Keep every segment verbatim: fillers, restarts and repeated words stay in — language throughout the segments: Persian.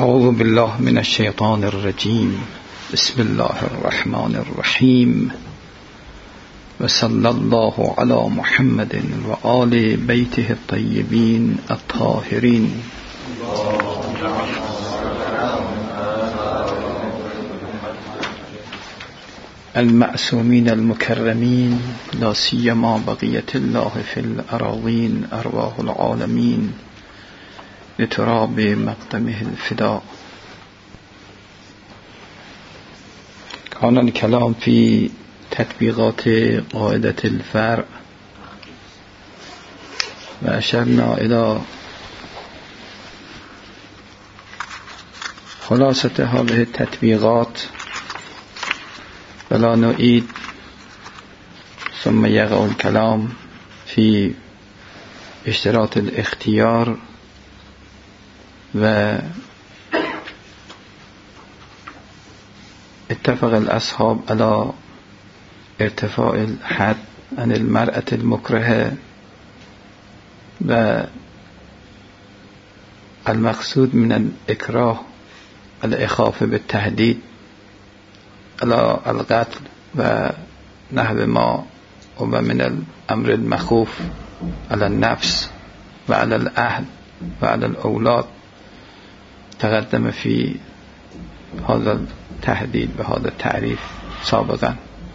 اعوذ بالله من الشیطان الرجیم. بسم الله الرحمن الرحیم و صلی الله علی محمد و آل بیته الطیبین الطاهرین. المعصومین المکرمین لا سیما بقیة الله فی الاراضین ارواح العالمین لتراب مقدمه الفداء. كان الكلام في تطبيقات قاعدة الفرع وأشرنا إلى خلاصة هذه التطبيقات ولا نعيد، ثم يقع الكلام في اشتراط الاختيار و اتفق الأصحاب على ارتفاع الحد عن المرأة المكرهة، و المقصود من الإكراه الإخافة بالتهديد على القتل و نحو ما و من الأمر المخوف على النفس و على الأهل و على الأولاد تقدم في هذا التحديد بهذا التعريف سابقا،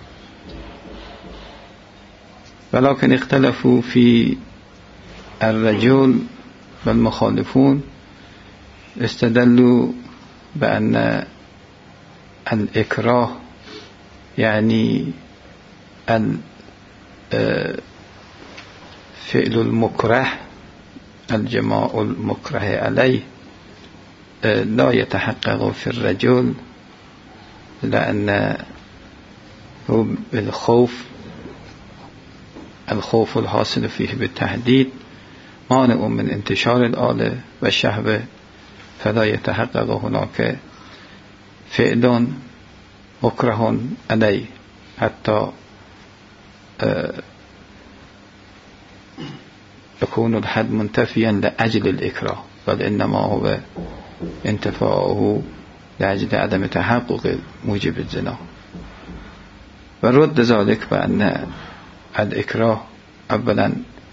ولكن اختلفوا في الرجل والمخالفون استدلوا بأن الإكراه يعني الفعل المكره الجماع المكره عليه لا يتحقق في الرجل، لأن هو بالخوف الخوف الحاصل فيه بالتهديد مانع من انتشار الآلة والشهوة، فلا يتحقق هناك فعل مكره عليه حتى يكون الحد منتفيا لأجل الإكراه، بل إنما هو انتفاعه لأجل عدم تحقق موجب الزنا. ورد ذلك بأن الإكراه أولا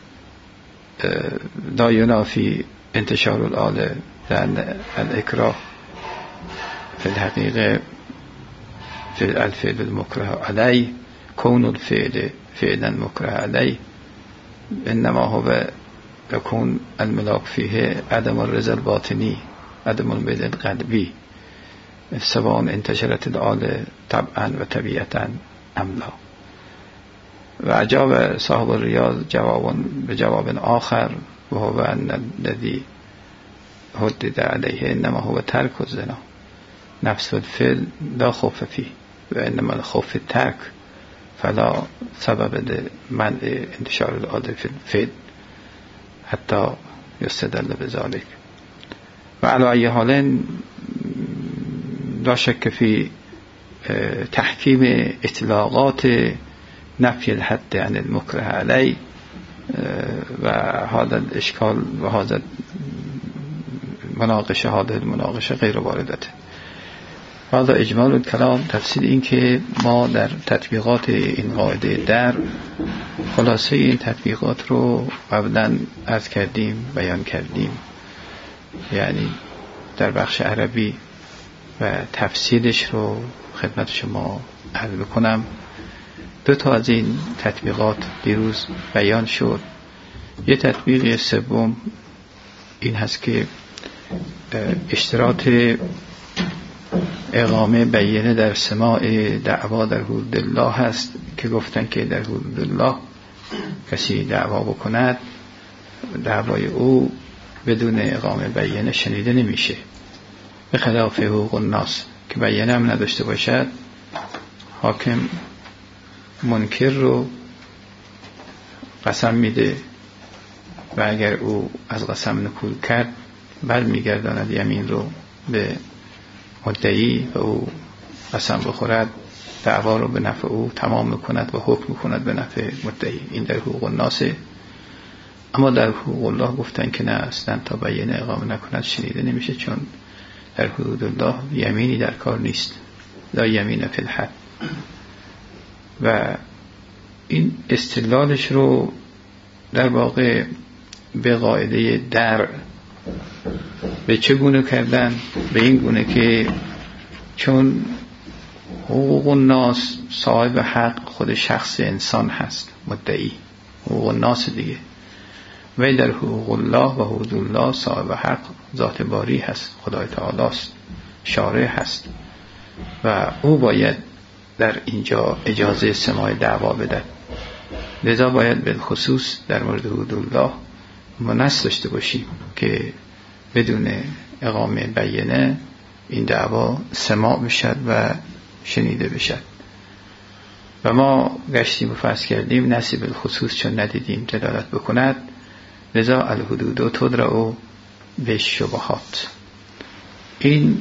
لا ينافي انتشار الآلة، لأن الإكراه في الحقيقة في الفعل المكره عليه كون الفعل فعلا مكره عليه، إنما هو يكون الملاك فيه عدم الرضا الباطني عدم الميل القلبي، سواء انتشرت الآلة طبعا وطبيعة أم لا. وأجاب صاحب الرياض جوابا بجواب آخر، وهو أن الذي هدد عليه إنما هو ترك الزنا، نفس الفعل لا خوف فيه، وإنما الخوف الترك، فلا سبب لمنع انتشار الآلة في الفعل حتى يستدل بذلك. وعلى أي حال لا شك في تحكيم إطلاقات نفي الحد عن المكره عليه، وهذا الإشكال وهذا المناقشة هذه المناقشة غير واردة. هذا إجمال الكلام. تفصیل این که ما در تطبیقات این قاعده در خلاصه این تطبیقات رو قبلا عرض کردیم، بیان کردیم، یعنی در بخش عربی، و تفصیلش رو خدمت شما عرض بکنم. دو تا از این تطبیقات دیروز بیان شد. یه تطبیق سوم این هست که اشتراط اقامه بیانه در سماع دعوا در حدود الله هست، که گفتن که در حدود الله کسی دعوا بکند دعوای او بدون اقامه بیانه شنیده نمیشه، به خلاف حقوق الناس که بیانه هم نداشته باشد حاکم منکر رو قسم میده و اگر او از قسم نکول کرد بل میگرداند یمین رو به مدعی و او قسم بخورد دعوا رو به نفع او تمام میکند و حکم میکند به نفع مدعی. این در حقوق الناسه. اما در حقوق الله گفتن که نه، اصلا تا بیان اقامه نکند شنیده نمیشه، چون در حدود الله یمینی در کار نیست، لا یمین فی الحد. و این استدلالش رو در واقع به قاعده در به چه گونه کردن؟ به این گونه که چون حقوق الناس صاحب حق خود شخص انسان هست، مدعی حقوق الناس دیگه، و در حقوق الله و حدود الله صاحب حق ذات باری هست، خدای تعالی است، شارع هست و او باید در اینجا اجازه سماع دعوا بده. لذا باید به خصوص در مورد حدود الله ما نص داشته باشیم که بدون اقامه بیانه این دعوا سماع بشد و شنیده بشد. و ما گشتیم و فرض کردیم نصی بالخصوص چون ندیدیم دلالت بکند، لذا الحدود تدرأ بالشبهات. این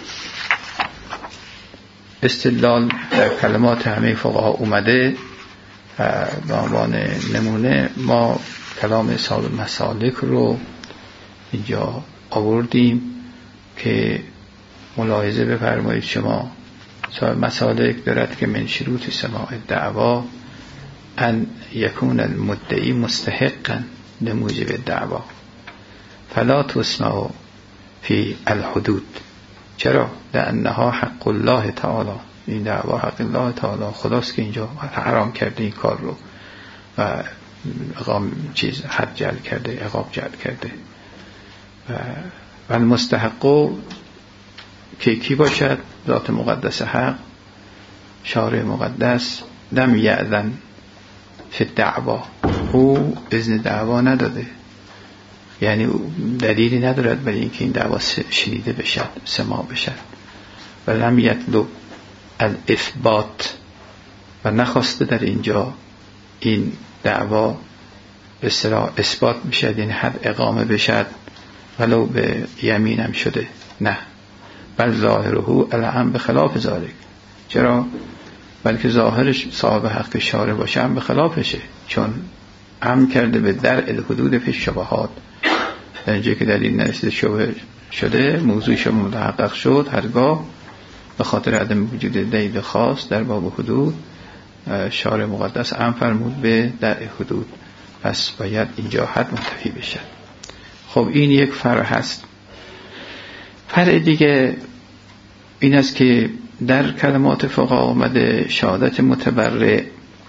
استدلال در کلمات همه فقها اومده. به عنوان نمونه ما کلام صاحب المسالک رو اینجا آوردیم که ملاحظه بفرمایید شما. صاحب مسالک دارد که من شروط سماع دعوا ان یکون المدعی مستحقا لموجب الدعوا فلا تسمع فی الحدود. چرا؟ لانها حق الله تعالی، این دعوا حق الله تعالی، خداست که اینجا حرام کرده این کار رو و اقام چیز حد جعل کرده، عقاب جعل کرده. و و المستحق که کی باشد؟ ذات مقدس حق، شارع مقدس. لم یأذن فی الدعوا، او اذن دعوا نداده، یعنی دلیلی ندارد برای اینکه این دعوا شنیده بشد، سماع بشد. و لم یطلب الاثبات، و نخواسته در اینجا این دعوا به اصطلاح اثبات بشد، این حد اقامه بشد ولو به یمینم شده، نه، بل ظاهره الان به خلاف ذالک. چرا؟ بلکه ظاهرش صاحب حق شارع باشه هم به خلافشه، چون هم کرده به درء الحدود فی الشبهات. در اینجا که دلیل نرسیده شبه شده، موضوعش متحقق شد، هرگاه به خاطر عدم وجود دلیل خاص در باب حدود شارع مقدس هم فرمود به درء حدود، پس باید اینجا حد منتفی بشه. خب این یک فرع هست. فرع دیگه این است که در کلمات فقها آمده شهادت متبرع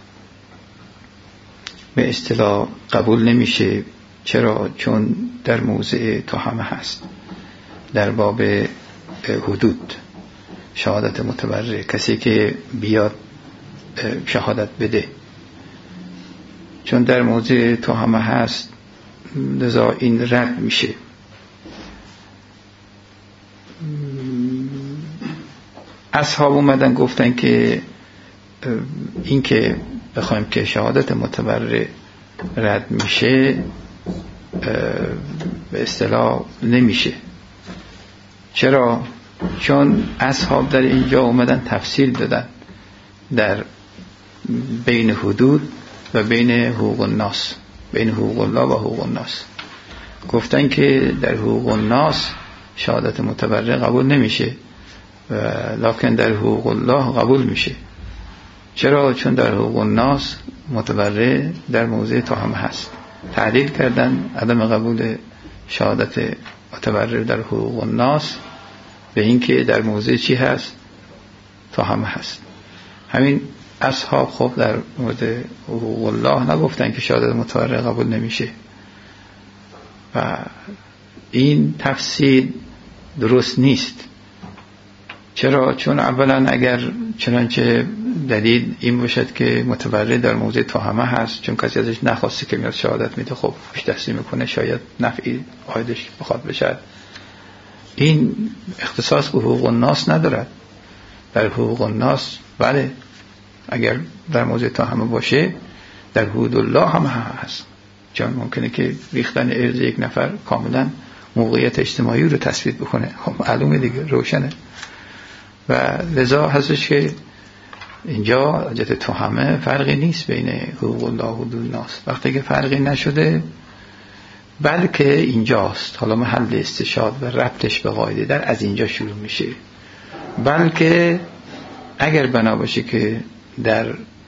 به اصطلاح قبول نمیشه. چرا؟ چون در موضع تهمه هست، در باب حدود شهادت متبرع، کسی که بیاد شهادت بده، چون در موضع تهمه هست، لذا این رد میشه. اصحاب اومدن گفتن که این که بخوایم که شهادت متبرع رد میشه به اصطلاح نمیشه. چرا؟ چون اصحاب در اینجا اومدن تفصیل دادن در بین حدود و بین حقوق الناس، بین حقوق الله و حقوق الناس. گفتن که در حقوق الناس شهادت متبرع قبول نمیشه، لکن در حقوق الله قبول میشه. چرا؟ چون در حقوق الناس متبرع در موضع تهمه هست. تعلیل کردن عدم قبول شهادت متبرع در حقوق الناس به این که در موضع چی هست؟ تهمه هست. همین اصحاب خب در مورد حقوق الله نگفتن که شهادت متبرع قبول نمیشه و این تفسیر درست نیست. چرا؟ چون اولا اگر چنانچه دلیل این باشد که متبرع در موضع تهمه هست، چون کسی ازش نخواسته که میاد شهادت میده، خب پیش دستی میکنه، شاید نفعی عایدش بخواد بشد. این اختصاص به حقوق الناس ندارد. در حقوق الناس بله، اگر در موضع تهمه باشه در حدود الله هم هست، چون ممکنه که ریختن ارز یک نفر کاملا موقعیت اجتماعی رو تثبیت بکنه. خب معلومه دیگه، روشنه. و لذا هستش که اینجا جهت تهمه فرقی نیست بین حقوق الله و حدود الناس. وقتی که فرقی نشده بلکه اینجاست. حالا محل استشهاد و ربطش به قاعده در از اینجا شروع میشه. بلکه اگر بنا باشه که در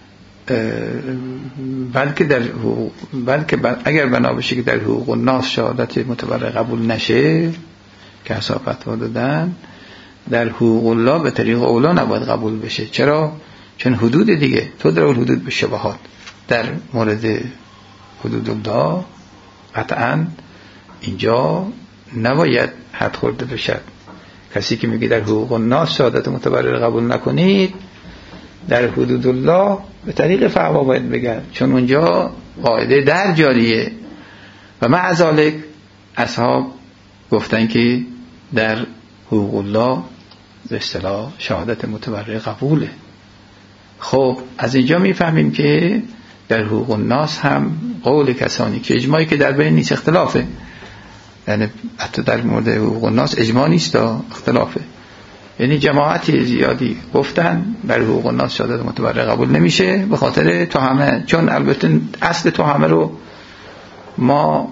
بلکه در حقوق بلکه اگر بنا باشه که در حقوق الناس شهادت متبرع قبول نشه که اصحاب فتوا دادن، در حقوق الله به طریق اولا نباید قبول بشه. چرا؟ چون حدود دیگه تو در حدود به شبهات، در مورد حدود الله قطعا اینجا نباید حد خورده بشد. کسی که میگه در حقوق الناس شهادت متبرع قبول نکنید، در حدود الله به طریق فتوا باید بگن، چون اونجا قاعده در جاریه. و مع ذلک اصحاب گفتن که در حقوق الله به اصطلاح شهادت متبرع قبوله. خب از اینجا میفهمیم که در حقوق الناس هم قول کسانی که اجماعی که در بین نیست اختلافه، یعنی حتی در مورد حقوق الناس اجماع نیست، اختلافه. یعنی جماعتی زیادی گفتن در حقوق الناس شهادت متبرع قبول نمیشه به خاطر تهمه. چون البته اصل تهمه رو ما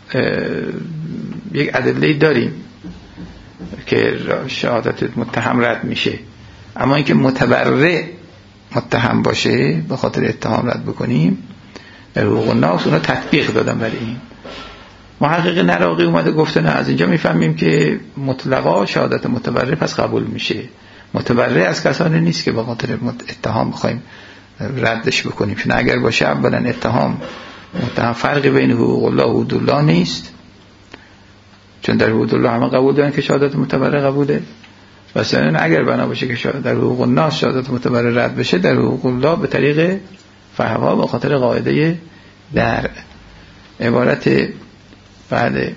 یک ادله داریم که شهادت متهم رد میشه، اما اینکه متبرع متهم باشه به خاطر اتهام رد بکنیم در حقوق الناس اونا تطبیق دادن برای این. محقق نراقی اومده گفته نه، از اینجا میفهمیم که مطلقا شهادت متبرع پس قبول میشه. متبرع از کسانی نیست که به خاطر اتهام بخوایم ردش بکنیم، چون اگر باشه اولا اتهام متهم فرقی بین حقوق الله و حدود الله نیست، چون در حدود الله همه قبول دارن که شهادت متبرع قبوله. مثلا اگر بنا باشه که در حقوق الناس شهادت متبرع رد بشه، در حقوق الله به طریق فتوا به خاطر قاعده در عبارت بعد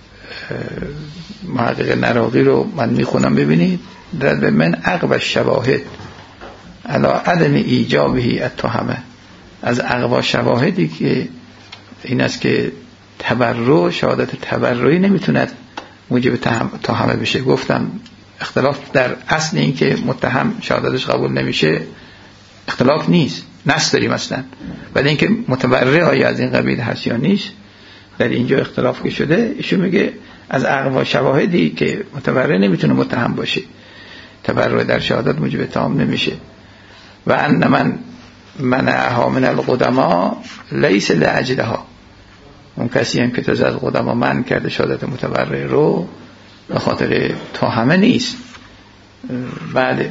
محقق نراقی رو من میخونم ببینید. در من اقوى الشواهد علی عدم ایجابه التهمه، از اقوا شواهدی که این است که تبرع شهادت تبرعی نمیتوند موجب تهمه بشه. گفتم اختلاف در اصل این که متهم شهادتش قبول نمیشه اختلاف نیست، نص داریم اصلا، ولی اینکه متبرع آیا از این قبیل هست یا نیست در اینجا اختلاف که شده. ایشون میگه از اقوا شواهدی که متبرع نمیتونه متهم باشه، تبرع در شهادت موجب اتهام نمیشه. و ان من منعها من القدما لیس لاجلها، اون کسی هم که تازه از قدما منع کرده شهادت متبرع رو به خاطر تهمه نیست. بله،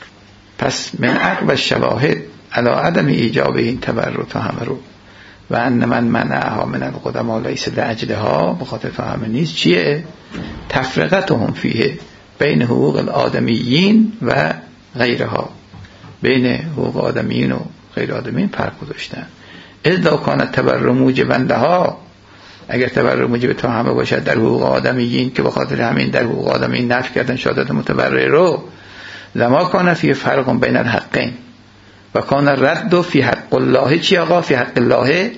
پس من اقوى الشواهد علی عدم ایجاب این تبرع تهمه رو و ان من منعها من القدما لیس لاجلها، به خاطر تهمه نیست. چیه؟ تفرقتهم فیه بین حقوق الآدمیین و غیرها، بین حقوق آدمیین و غیر آدمیین فرق گذاشتن. اذا کان تبرع موجبا لها، اگر تبرع موجب تهمه باشد در حقوق آدمیین که به خاطر همین در حقوق آدمیین نفی کردن شهادت متبرع رو، لما کان فی فرق بین الحقین و کان رد فی حق الله. چی آقا؟ فی حق الله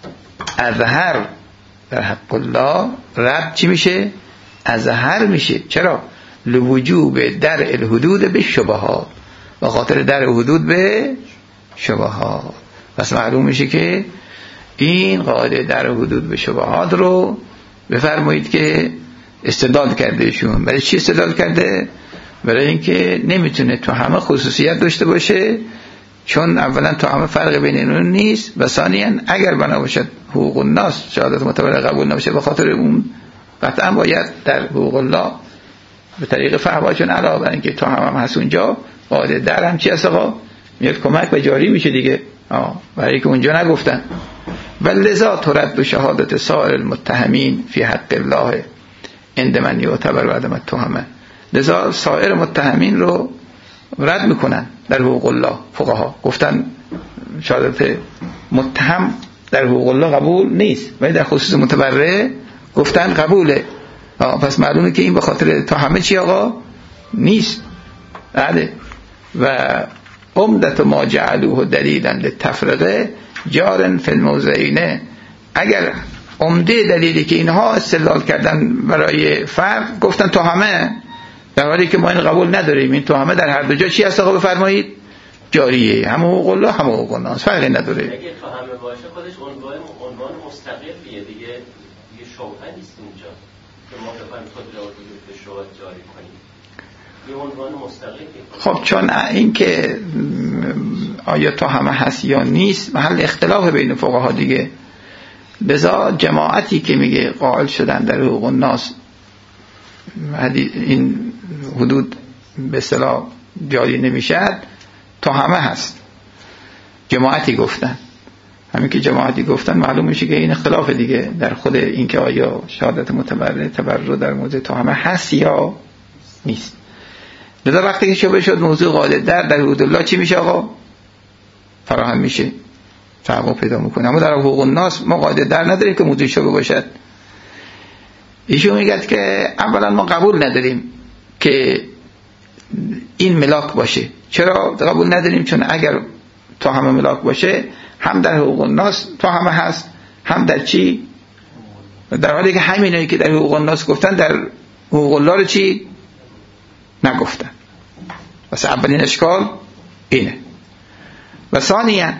اظهر، در حق الله رد چی میشه؟ اظهر میشه. چرا؟ لوجوب در الحدود به شبهات، به خاطر در حدود به شبهات. پس معلوم میشه که این قاعده در حدود به شبهات رو بفرمایید که استدلال کرده ایشون. برای چی استدلال کرده؟ برای اینکه نمیتونه تو همه خصوصیت داشته باشه، چون اولا تو همه فرق بین اینو نیست، و ثانیاً اگر بنا باشد حقوق الناس شهادت متبرع قبول نباشه به خاطر اون، قطعا باید در حقوق الله به طریق فتوا، چون علاوه بر اینکه تو هم, هم هست اونجا قاعده در هم چی هست آقا؟ میاد کمک به جاری میشه دیگه، آه برای که اونجا نگفتن. ولذا ترد شهادت سائر المتهمین فی حق الله عند من یعتبر بعدم التهمه، لذا سایر متهمین رو رد میکنن در حقوق الله. فقها گفتن شهادت متهم در حقوق الله قبول نیست، ولی در خصوص متبرع گفتن قبوله. پس معلومه که این به خاطر تهمه چی آقا؟ نیست. بله. و عمدت ما جعلوه دلیلا للتفرقه جارن فی الموضعین، اگر عمده دلیلی که اینها استدلال کردن برای فرق گفتن تهمه، در حالی که ما این قبول نداریم. این تهمه در هر دو جا چی هست آقا بفرمایید؟ جاریه، هم حقوق الله هم حقوق الناس، فرقی نداره. اگه تهمه باشه خودش عنوان عنوان مستقلیه دیگه، دیگه شبهه نیست اونجا که ما بخوایم خود را به شبهه جاری کنیم، یه عنوان مستقل. خب چون این که آیا تو همه هست یا نیست محل اختلاف بین فقها دیگه، لذا جماعتی که میگه قائل شدن در حقوق الناس این حدود به اصطلاح جاری نمیشد، تا همه هست. جماعتی گفتن، همین که جماعتی گفتن معلوم میشه که این اختلاف دیگه در خود این که آیا شهادت متبرع تبرع در موضع تا همه هست یا نیست. لذا وقتی که شبه شد موضوع قاعده در در حدود الله چی میشه آقا؟ فراهم میشه، تحقق پیدا میکنه. اما در حقوق الناس ما قاعده در نداریم که موضوع شبه باشد. ایشون میگه که اولا ما قبول نداریم که این ملاک باشه. چرا قبول نداریم؟ چون اگر تا همه ملاک باشه هم در حقوق الناس تا همه هست، هم در چی؟ در حالی که همینایی که در حقوق الناس گفتن در حقوق الله رو چی؟ نگفتن. واسه اولین اشکال اینه. و ثانیاً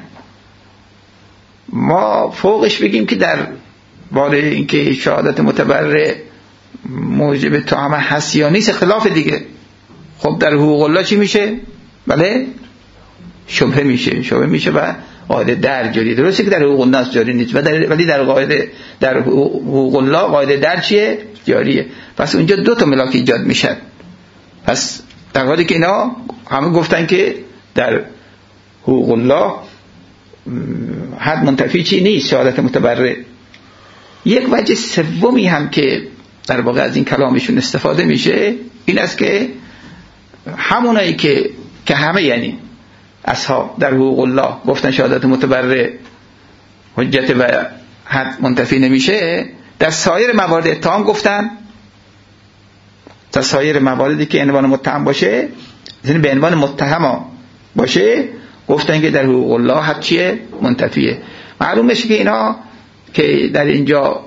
ما فوقش بگیم که در باره اینکه شهادت متبرع موجب تو همه هست یا نیست اختلاف دیگه. خب در حقوق الله چی میشه؟ بله شبهه میشه، شبهه میشه و قاعده در جاری. درسته که در حقوق الناس جاری نیست و در ولی در قاعده در حقوق الله قاعده در چیه؟ جاریه. پس اونجا دو تا ملاک ایجاد میشد. پس در حالی که اینا همه گفتن که در حقوق الله حد منتفی چی نیست شهادت متبرع. یک وجه سومی هم که در واقع از این کلامشون استفاده میشه این است که همونایی که که همه یعنی اصحاب در حقوق الله گفتن شهادت متبرع حجت و حد منتفی نمیشه، در سایر موارد اتهام گفتن، در سایر مواردی که عنوان متهم باشه یعنی به عنوان متهم باشه گفتن که در حقوق الله حد چیه؟ منتفیه. معلوم میشه که اینا که در اینجا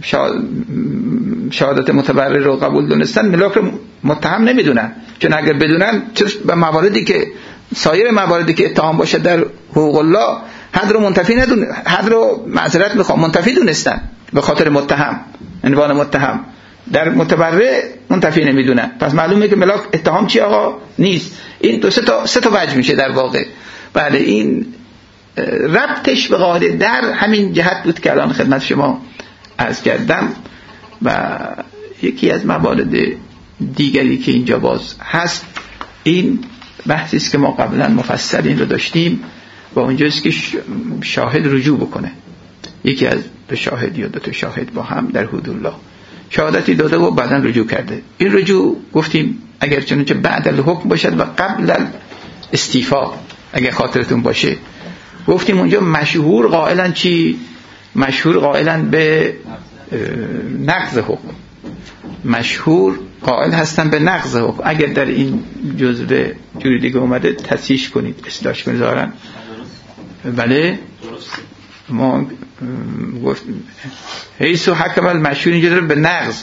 شهادت متبرع رو قبول دونستن ملاک رو متهم نمیدونن، چون اگر بدونن به مواردی که سایر مواردی که اتهام باشه در حقوق الله حد رو منتفی ندون، حد رو معذرت میخوام منتفی دونستن به خاطر متهم عنوان متهم، در متبرع منتفی نمیدونن. پس معلومه که ملاک اتهام چی آقا؟ نیست. این دو سه تا سه تا وجه میشه در واقع. بله این ربطش به قاعده در همین جهت بود که الان خدمت شما عرض کردم. و یکی از موارد دیگری که اینجا باز هست این بحثی است که ما قبلا مفصل این رو داشتیم و اونجاست که شاهد رجوع بکنه. یکی از دو شاهد یا دو تا شاهد با هم در حدود الله شهادتی داده و بعدا رجوع کرده. این رجوع گفتیم اگر چنانچه بعد الحکم باشد و قبل استیفا اگر خاطرتون باشه گفتیم اونجا مشهور قائلن چی؟ مشهور قائلن به نقض حکم، مشهور قائل هستن به نقض حکم. اگر در این جزء جوری دیگه اومده تصحیح کنید، اصلاحش کنید دارن. بله ما گفتیم حیث حکم المشهور اینجا داریم به نقض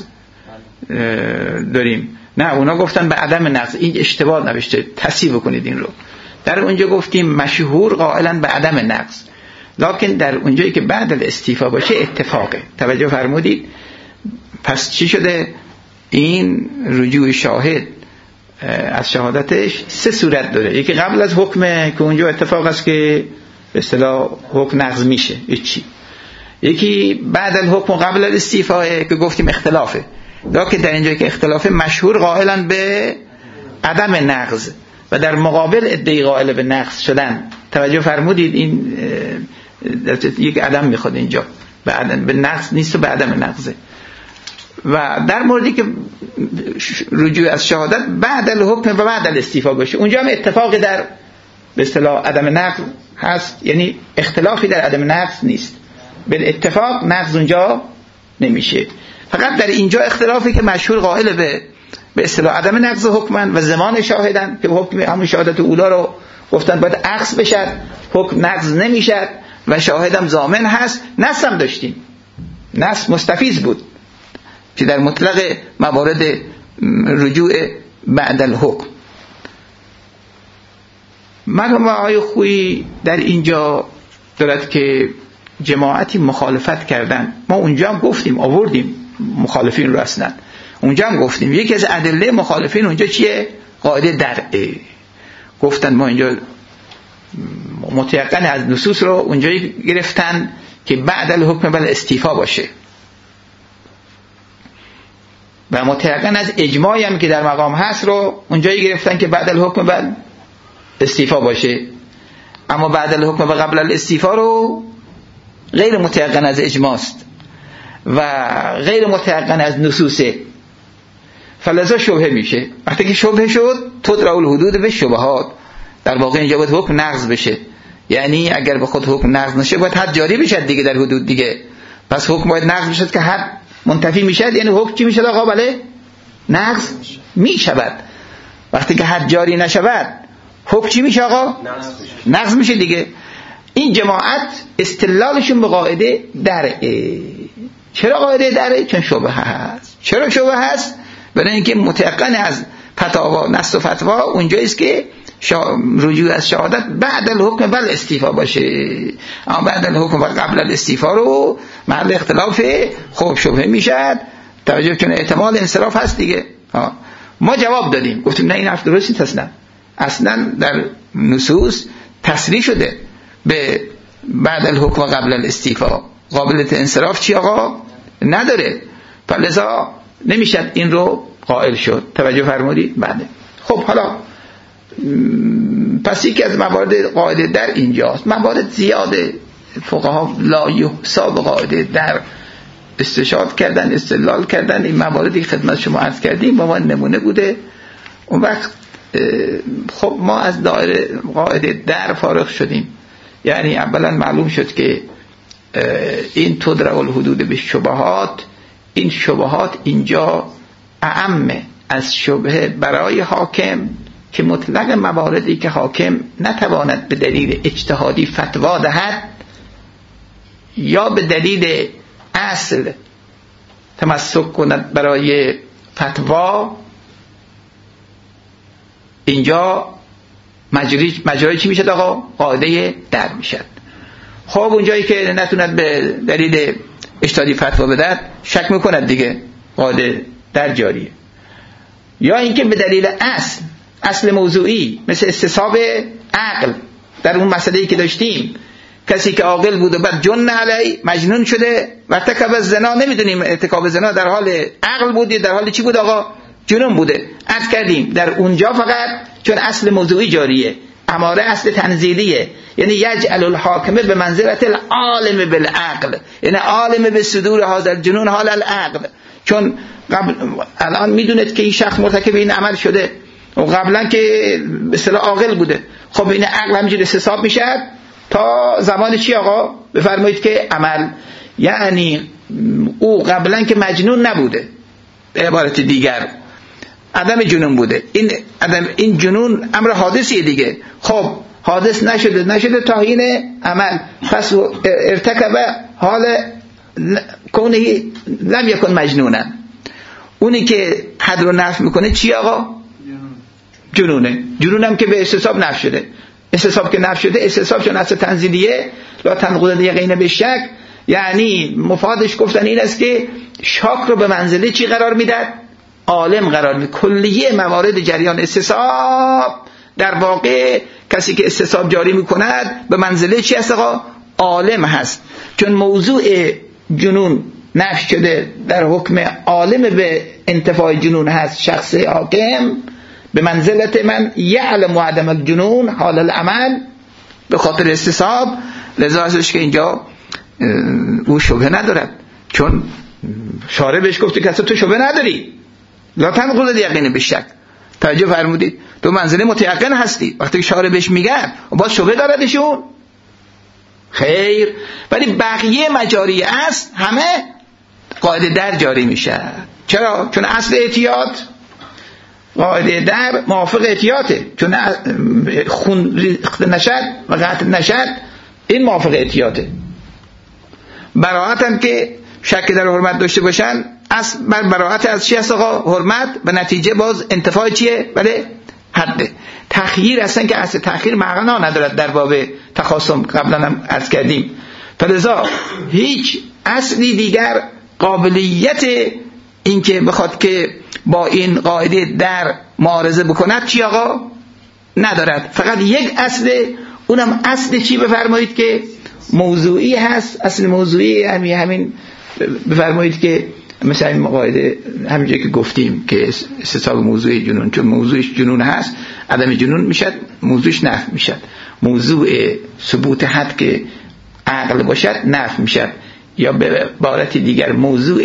داریم، نه اونا گفتن به عدم نقض. این اشتباه نوشته، تصحیح کنید این رو. در اونجا گفتیم مشهور قائلن به عدم نقض، لکن در اونجایی که بعد الاستیفا باشه اتفاقه. توجه فرمودید؟ پس چی شده؟ این رجوع شاهد از شهادتش سه صورت داره. یکی قبل از حکمه که اونجا اتفاق است که به اصطلاح حکم نقض میشه چی، یکی بعد الحکم و قبل الاستیفا که گفتیم اختلافه. لکن در اینجایی که اختلافه مشهور قائلن به عدم نقض و در مقابل ادعای قائل به نقض شدن. توجه فرمودید؟ این یک عدم میخواد اینجا، به عدم به نقض نیست و به عدم نقضه. و در موردی که رجوع از شهادت بعد الحکم و بعد الاستیفا باشه اونجا هم اتفاقی در به اصطلاح عدم نقض هست، یعنی اختلافی در عدم نقض نیست، به اتفاق نقض اونجا نمیشه. فقط در اینجا اختلافی که مشهور قائل به به اصطلاح عدم نقض حکمن و زمان شاهدن که حکم همون شهادت اولا رو گفتن باید عکس بشد، حکم نقض نمیشد و شاهدم ضامن هست. نص هم داشتیم، نص مستفیض بود که در مطلق موارد رجوع بعد الحکم. مرحوم آقای خویی در اینجا دارد که جماعتی مخالفت کردن، ما اونجا هم گفتیم، آوردیم مخالفین رو اصلا اونجا هم گفتیم یکی از ادله مخالفین اونجا چیه؟ قاعده درعه. گفتن ما اینجا متيقن از نصوص رو اونجایی گرفتن که بعد الحکم بل استیفا باشه و متيقن از اجماعی هم که در مقام هست رو اونجایی گرفتن که بعد الحکم بل استیفا باشه، اما بعد الحکم بل قبل الاستیفا رو غیر متيقن از اجماع است و غیر متيقن از نصوصه، فلذا شبهه میشه. وقتی که شبهه شد تدرع الحدود به شبهات، در واقع اینجا باید حکم نقض بشه، یعنی اگر به خود حکم نقض نشه باید حد جاری بشه دیگه در حدود دیگه، پس حکم باید نقض بشه که حد منتفی میشه، یعنی حکم چی میشه آقا؟ بله نقض میشود. وقتی که حد جاری نشود حکم چی میشه آقا؟ نقض میشه دیگه. این جماعت استدلالشون به قاعده درعه. چرا قاعده درعه؟ چون شبهه هست. چرا شبهه هست؟ برای اینکه متيقن از فتاوا نص و فتوا اونجاییست که رجوع از شهادت بعد الحکم بل استیفا باشه، اما بعد الحکم بل قبل الاستیفا رو محل اختلاف خوب شبهه میشد. توجه چون احتمال انصراف هست دیگه. ها. ما جواب دادیم گفتیم نه این حرف درست نیست، اصلا اصلا در نصوص تصریح شده به بعد الحکم قبل الاستیفا، قابلیت انصراف چی آقا؟ نداره، فلذا نمیشد این رو قائل شد. توجه فرمودید؟ بله. خب حالا پس یکی از موارد قاعده در اینجاست. موارد زیاده، فقها لا یحصا به قاعده در استشهاد کردن، استدلال کردن. این مواردی که خدمت شما عرض کردیم با ما نمونه بوده. اون وقت خب ما از دایره قاعده در فارغ شدیم، یعنی اولا معلوم شد که این تدرع الحدود به شبهات، این شبهات اینجا اعم از شبهه برای حاکم که مطلق مواردی که حاکم نتواند به دلیل اجتهادی فتوا دهد یا به دلیل اصل تمسک کند برای فتوا، اینجا مجری مجرای چی میشد آقا؟ قاعده در میشد. خب اونجایی که نتوند به دلیل اجتهادی فتوا بدهد شک میکند دیگه، قاعده در جاریه. یا اینکه به دلیل اصل اصل موضوعی مثل استصحاب عقل در اون مسئله‌ای که داشتیم، کسی که عاقل بود و بعد جن علی مجنون شده و ارتکب زنا، نمیدونیم ارتکاب زنا در حال عقل بودی در حال چی بود آقا؟ جنون بوده. عرض کردیم در اونجا فقط چون اصل موضوعی جاریه، اماره اصل تنزیلیه، یعنی یجعل الحاکمه به منزلت العالم بالعقل، یعنی عالم به صدور هذا الجنون حال العقل، چون قبل الان میدونید که این شخص مرتکب این عمل شده و قبلا که به اصطلاح عاقل بوده. خب این عقل همینجوری حساب میشه تا زمان چی آقا؟ بفرمایید که عمل، یعنی او قبلا که مجنون نبوده، به عبارت دیگر عدم جنون بوده. این عدم این جنون امر حادثیه دیگه. خب حادث نشده نشده تا حین عمل، پس ارتکب حال کونه لم یکن مجنونا. اونی که حد رو نفی میکنه چی آقا؟ جنونه. جنون هم که به استصحاب نفی شده. استصحاب که نفی شده، استصحاب چون اصل تنزیلیه لا تنقض یقین به شک، یعنی مفادش گفتن این است که شاک رو به منزله چی قرار میداد؟ عالم قرار میده. کلیه موارد جریان استصحاب در واقع کسی که استصحاب جاری میکند به منزله چی هست آقا؟ عالم هست. چون موضوع جنون نفی شده در حکم عالم به انتفاع جنون هست، شخص حاکم به منزلت من یعلم عدم الجنون حال العمل به خاطر استصحاب. لذا ازش که اینجا او شبه ندارد، چون شارع بهش گفته که تو شبه نداری، لا تنقض یقین به شک. توجه فرمودید؟ تو منزله متیقن هستی. وقتی شارع بهش میگن باز شبه داردشون؟ خیر. ولی بقیه مجاری است همه قاعده در جاری میشه. چرا؟ چون اصل احتیاط قاعده در موافق احتیاطه، چون خون ریخت نشد و قتل نشد این موافق احتیاطه. براءت هم که شک در حرمت داشته باشن، اصل بر براءت از چی هست آقا؟ حرمت. و نتیجه باز انتفاع چیه؟ بله حده. تخییر هستن که اصل تخییر معنا ندارد در باب تخاصم، قبلا هم عرض کردیم. فلذا هیچ اصلی دیگر قابلیت اینکه بخواد که با این قاعده در معارضه بکند چی آقا ندارد. فقط یک اصل، اونم اصل چی بفرمایید که موضوعی هست. اصل موضوعی یعنی همین بفرمایید که مثلا این قاعده همینجوری که گفتیم که استصحاب موضوع جنون، چون موضوعش جنون هست عدم جنون میشد، موضوعش نفی میشد. موضوع ثبوت حد که عقل باشد نفی میشد، یا به عبارت دیگر موضوع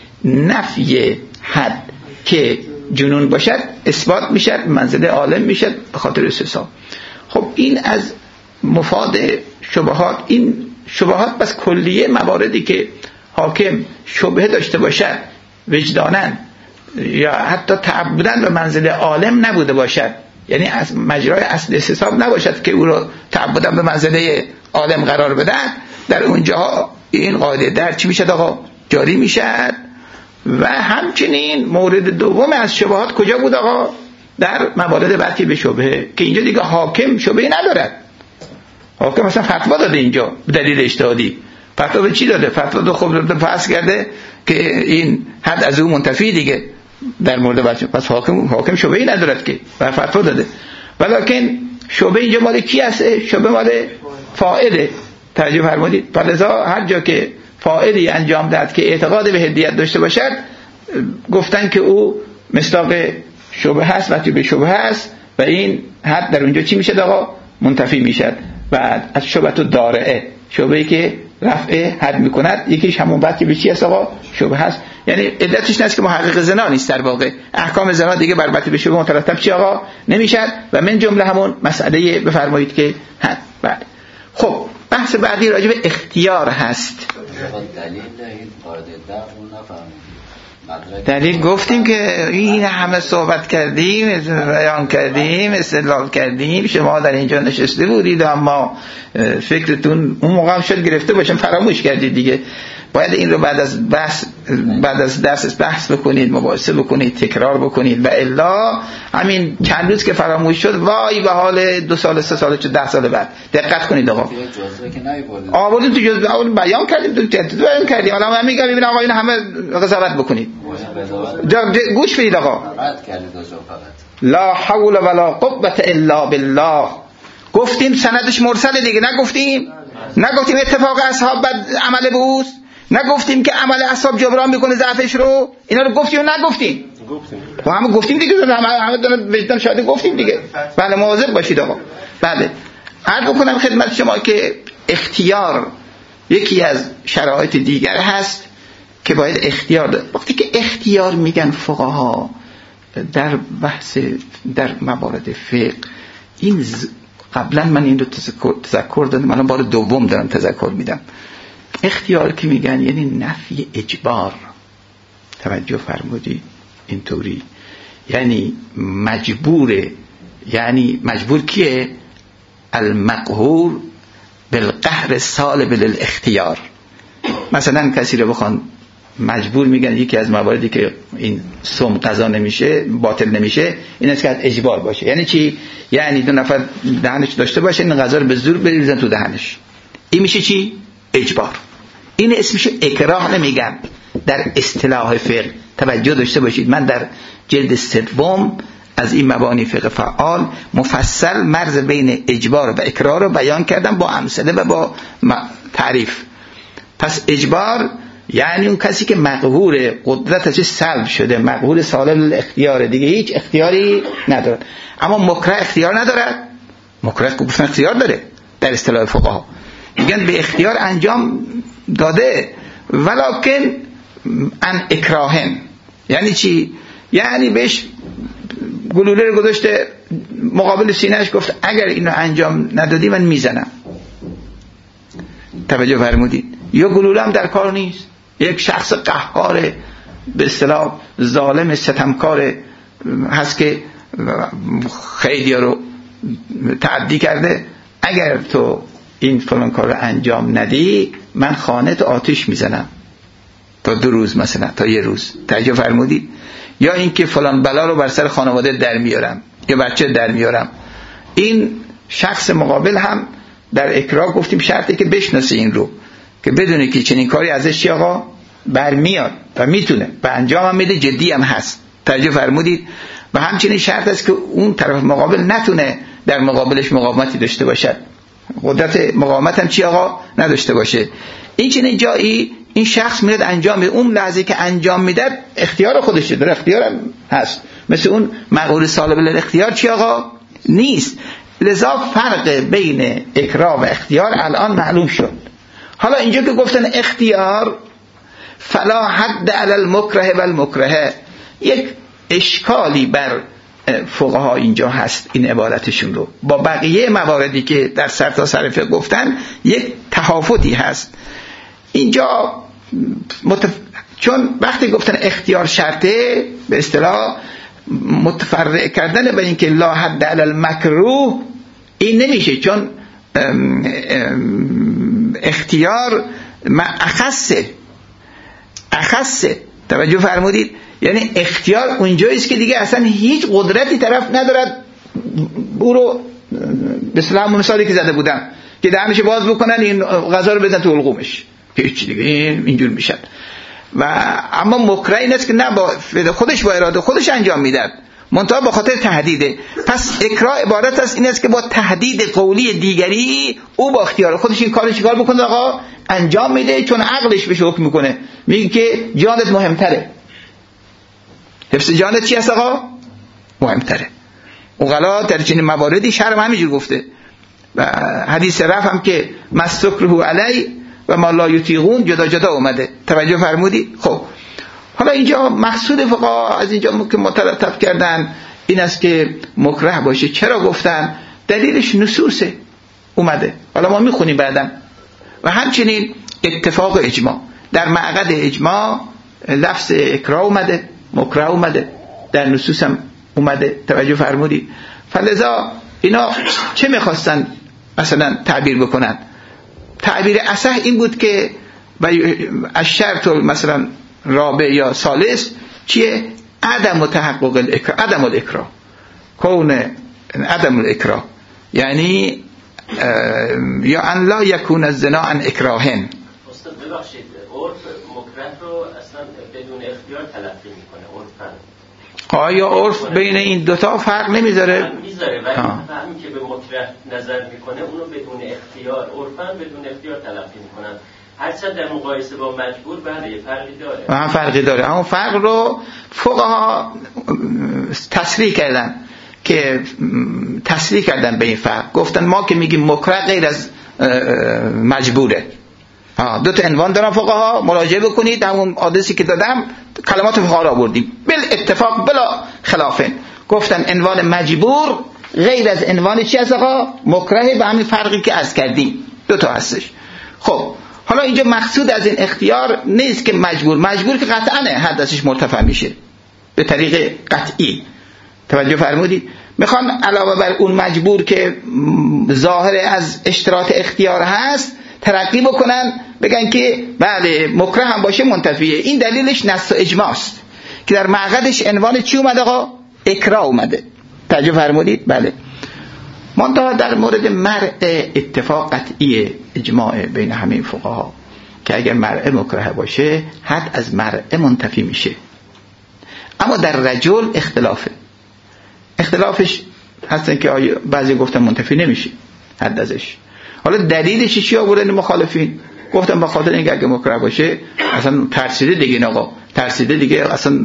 نفی حد که جنون باشد اثبات میشد، منزله عالم میشد به خاطر استصحاب. خب این از مفاد شبهات. این شبهات بس کلیه مواردی که حاکم شبهه داشته باشد وجداناً یا حتی تعبداً به منزله عالم نبوده باشد، یعنی از مجرای اصل استصحاب نباشد که او رو تعبداً به منزله عالم قرار بدن، در اونجا این قاعده در چی میشد آقا جاری میشد. و همچنین مورد دوم از شبهات کجا بود آقا؟ در موارد برکی به شبهه، که اینجا دیگه حاکم شبهه ندارد. حاکم مثلا فتوا داده اینجا به دلیل اجتهادی. فتوا به چی داده؟ فتوا دو خوب فرض کرده که این حد از اون منتفی دیگه در مورد بچه، پس حاکم حاکم شبهه ندارد که و فتوا داده. ولکن شبهه اینجا مال کی هست؟ شبهه مال فاعله. توجه فرمودید؟ فلذا هر جا که فاعلی انجام داد که اعتقاد به هدیت داشته باشد، گفتن که او مصداق شبهه هست و به شبهه هست و این حد در اونجا چی میشه آقا؟ منتفی میشد. بعد از شبهه دارعه، شبهه‌ای که رفع حد میکند، یکیش همون بعد که به چی هست آقا؟ شبهه هست. یعنی علتش نیست که محقق زنا نیست، در واقع احکام زنا دیگه بر بط به شبهه مترتب چی آقا نمیشد و من جمله همون مسئله بفرمایید که حد. بعد خب بحث بعدی راجع به اختیار هست. دلیل این قاعده در اون نفهمیدیم. دلیل گفتیم که این همه صحبت کردیم، بیان کردیم، استدلال کردیم، شما در اینجا نشسته بودید اما فکرتون اون موقع هم شد گرفته باشم فراموش کردید دیگه. باید این رو بعد از بحث بعد از درس بحث بکنید، مباحثه بکنید، تکرار بکنید و الا همین چند روز که فراموش شد وای به حال دو سال سه سال چه ده سال بعد. دقت کنید آقا. آوردیم تو جزء اول بیان کردیم، تو تدوین بیان کردیم. حالا من میگم ببین آقا این همه قضاوت بکنید. گوش بدید آقا. لا حول ولا قوة الا بالله. گفتیم سندش مرسل دیگه، نگفتیم؟ نگفتیم اتفاق اصحاب بد عمل بوست؟ نگفتیم که عمل اصحاب جبران میکنه ضعفش رو؟ اینا رو گفتیم و نگفتیم؟ گفتیم. و همه گفتیم دیگه، همه همه دارن وجدان شاهد گفتیم دیگه. بله مواظب باشید آقا. بله. عرض بکنم خدمت شما که اختیار یکی از شرایط دیگر هست که باید اختیار داره. وقتی که اختیار میگن فقها در بحث در موارد فقه، این ز... قبلا من این رو تذکر, تذکر دادم، الان بار دوم دارم تذکر میدم. اختیار که میگن یعنی نفی اجبار. توجه فرمودی؟ اینطوری یعنی مجبوره، یعنی مجبور کیه؟ المقهور بالقهر سالب للاختیار. مثلا کسی رو بخوان مجبور میگن، یکی از مواردی که این سم قضا نمیشه باطل نمیشه این است که از اجبار باشه. یعنی چی؟ یعنی دو نفر دهنش داشته باشه این غذا رو به زور بریزن تو دهنش، این میشه چی؟ اجبار. این اسمش اکراه نمیگن در اصطلاح فقه. توجه داشته باشید، من در جلد سوم از این مبانی فقه فعال مفصل مرز بین اجبار و اکراه رو بیان کردم با امثله و با تعریف. پس اجبار یعنی اون کسی که مقهور، قدرتش سلب شده، مقهور سالب الاختیار، دیگه هیچ اختیاری نداره. اما مکره اختیار نداره. مکره گفتن اختیار داره در اصطلاح فقها، میگن به اختیار انجام داده ولکن ان اکراهن. یعنی چی؟ یعنی بهش گلوله رو گذاشته مقابل سینه‌اش، گفت اگر اینو انجام ندادی من میزنم. توجه فرمودید؟ یا گلوله هم در کار نیست، یک شخص قهار به اصطلاح ظالم ستمکار هست که خیلی رو تعدی کرده، اگر تو این فلان کار رو انجام ندی من خانه تو آتش میزنم تا دو روز، مثلا تا یه روز. توجه فرمودید؟ یا اینکه فلان بلا رو بر سر خانواده در میارم یا بچه در میارم. این شخص مقابل هم در اکراه گفتیم شرطی که بشناسه این رو، که بدونه که چنین کاری ازش چی آقا برمیاد و میتونه و انجام هم میده، جدی هم هست. توجه فرمودید؟ و همچنین شرط است که اون طرف مقابل نتونه در مقابلش مقاومتی داشته باشد، قدرت مقاومت هم چی آقا نداشته باشه. این چنین جایی این شخص میاد انجام میده، اون لحظه که انجام میده اختیار خودشه، در اختیار هم هست، مثل اون مقوله سالب الاختیار چی آقا نیست. لذا فرق بین اکراه و اختیار الان معلوم شد. حالا اینجا که گفتن اختیار فلا حد علی المکره و المکرهه، یک اشکالی بر فقها اینجا هست، این عبارتشون رو با بقیه مواردی که در سر تا سر فقه گفتن یک تفاوتی هست اینجا. متف... چون وقتی گفتن اختیار شرطه به اصطلاح متفرع کردن به این که لا حد علی المکروه این نمیشه، چون ام ام اختیار اخصه اخصه توجه فرمودید؟ یعنی اختیار اونجاییست که دیگه اصلا هیچ قدرتی طرف ندارد او رو به اصطلاح مثالی که زده بودم که دهنش باز بکنن این غذا رو بدن تو حلقومش، هیچ دیگه اینجور میشن. و اما مکره این است که نه با خودش با اراده خودش انجام میداد، منتها به خاطر تهدیده. پس اکراه عبارت است این است که با تهدید قولی دیگری او با اختیار خودش این کارو چیکار بکنه آقا انجام میده، چون عقلش بهش حکم میکنه، میگه که جانت مهمتره، حفظ جانت چی است آقا مهمتره. اوغلا در چنین مواردی شرع همینجور گفته و حدیث رفع هم که مستکره علی و ما لا یطیقون جدا جدا اومده. توجه فرمودی؟ خب حالا اینجا مقصود فقها از اینجا که مترتب کردن این است که مکره باشه. چرا گفتن؟ دلیلش نصوصه اومده، حالا ما میخونیم بعداً. و همچنین اتفاق اجماع، در معقد اجماع لفظ اکراه اومده، مکره اومده، در نصوص هم اومده. توجه فرمودی؟ فلذا اینا چه میخواستن مثلا تعبیر بکنن؟ تعبیر اصح این بود که الشرط مثلا رابع یا ثالث چیه؟ عدم تحقق الاکراه، عدم الاکراه، کون عدم الاکراه، یعنی یا ان لا یکون الزنا عن اکراهن. استاد ببخشید، عرف مکره رو اصلا بدون اختیار تلقی میکنه عرفاً. آیا عرف بین این دوتا فرق نمیذاره؟ میذاره، ولی همین که به مکره نظر میکنه اونو بدون اختیار عرفاً بدون اختیار تلقی میکنن. هرچند در مقایسه با مجبور بله یه فرقی داره، هم فرقی داره. اما فرق رو فقها تصریح کردن که تصریح کردن به این فرق، گفتن ما که میگیم مکره غیر از مجبوره. ها دو تا عنوان دارن فقها، مراجعه بکنید همون آدرسی که دادم کلمات فقها را آوردیم بل اتفاق بلا خلافه. گفتن عنوان مجبور غیر از عنوان چی است آقا؟ مکره، به همین فرقی که عرض کردیم دو تا هستش. خب حالا اینجا مقصود از این اختیار نیست که مجبور، مجبور که قطعاً حدثش مرتفع میشه به طریق قطعی. توجه فرمودید؟ میخوان علاوه بر اون مجبور که ظاهر از اشتراط اختیار هست ترقی بکنن، بگن که بله مکره هم باشه منتفیه. این دلیلش نص و اجماع است که در معقدش عنوان چی اومده آقا؟ اکراه اومده. توجه فرمودید؟ بله. منتها در مورد مرء اتفاق قطعی اجماع بین همه فقها که اگر مرء مکره باشه حد از مرء منتفی میشه. اما در رجل اختلافه، اختلافش هستن که بعضی گفتن منتفی نمیشه حد ازش. حالا دلیلش چی آوردن مخالفین؟ گفتن به خاطر اینکه اگه مکره باشه اصلا ترسیده دیگه، آقا ترسیده دیگه اصلا